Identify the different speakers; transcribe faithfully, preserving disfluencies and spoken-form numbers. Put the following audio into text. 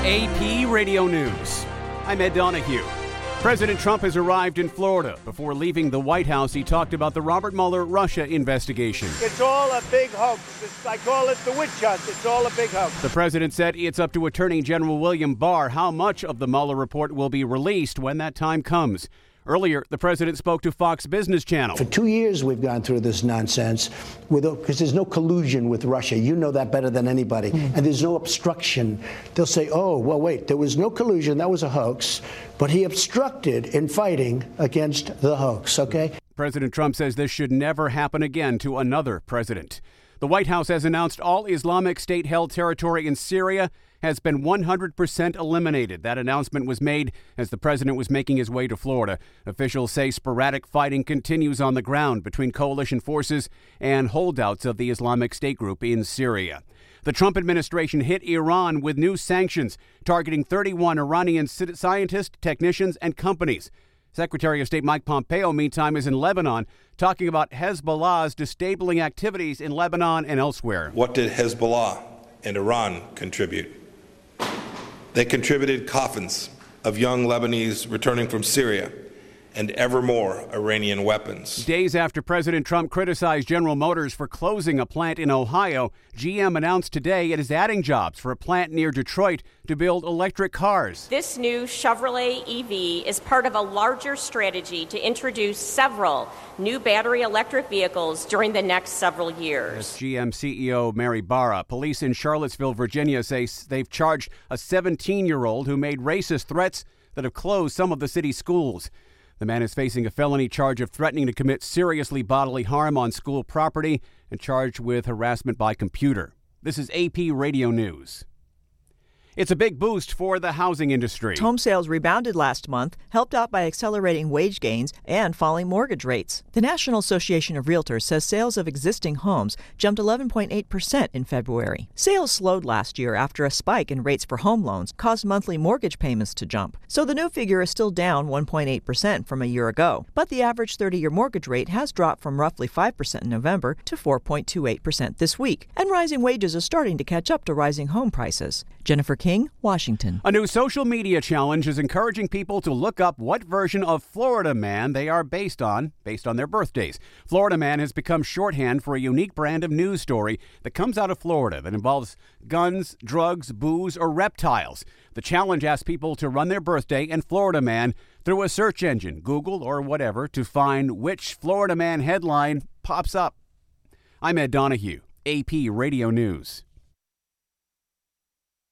Speaker 1: A P Radio News. I'm Ed Donahue. President Trump has arrived in Florida. Before leaving the White House, he talked about the Robert Mueller Russia investigation.
Speaker 2: It's all a big hoax. It's, I call it the witch hunt. It's all a big hoax.
Speaker 1: The president said it's up to Attorney General William Barr how much of the Mueller report will be released when that time comes. Earlier, the president spoke to Fox Business Channel.
Speaker 3: For two years, we've gone through this nonsense because there's no collusion with Russia. You know that better than anybody. Mm. And there's no obstruction. They'll say, oh, well, wait, there was no collusion. That was a hoax. But he obstructed in fighting against the hoax, okay?
Speaker 1: President Trump says this should never happen again to another president. The White House has announced all Islamic State-held territory in Syria has been one hundred percent eliminated. That announcement was made as the president was making his way to Florida. Officials say sporadic fighting continues on the ground between coalition forces and holdouts of the Islamic State group in Syria. The Trump administration hit Iran with new sanctions targeting thirty-one Iranian scientists, technicians, and companies. Secretary of State Mike Pompeo, meantime, is in Lebanon talking about Hezbollah's disabling activities in Lebanon and elsewhere.
Speaker 4: What did Hezbollah and Iran contribute? They contributed coffins of young Lebanese returning from Syria and ever more Iranian weapons.
Speaker 1: Days after President Trump criticized General Motors for closing a plant in Ohio, G M announced today it is adding jobs for a plant near Detroit to build electric cars.
Speaker 5: This new Chevrolet E V is part of a larger strategy to introduce several new battery electric vehicles during the next several years.
Speaker 1: That's G M C E O Mary Barra. Police in Charlottesville, Virginia say they've charged a seventeen-year-old who made racist threats that have closed some of the city's schools. The man is facing a felony charge of threatening to commit seriously bodily harm on school property and charged with harassment by computer. This is A P Radio News. It's a big boost for the housing industry.
Speaker 6: Home sales rebounded last month, helped out by accelerating wage gains and falling mortgage rates. The National Association of Realtors says sales of existing homes jumped eleven point eight percent in February. Sales slowed last year after a spike in rates for home loans caused monthly mortgage payments to jump. So the new figure is still down one point eight percent from a year ago. But the average thirty-year mortgage rate has dropped from roughly five percent in November to four point two eight percent this week. And rising wages are starting to catch up to rising home prices. Jennifer King, Washington.
Speaker 1: A new social media challenge is encouraging people to look up what version of Florida Man they are based on, based on their birthdays. Florida Man has become shorthand for a unique brand of news story that comes out of Florida that involves guns, drugs, booze, or reptiles. The challenge asks people to run their birthday and Florida Man through a search engine, Google or whatever, to find which Florida Man headline pops up. I'm Ed Donahue, A P Radio News.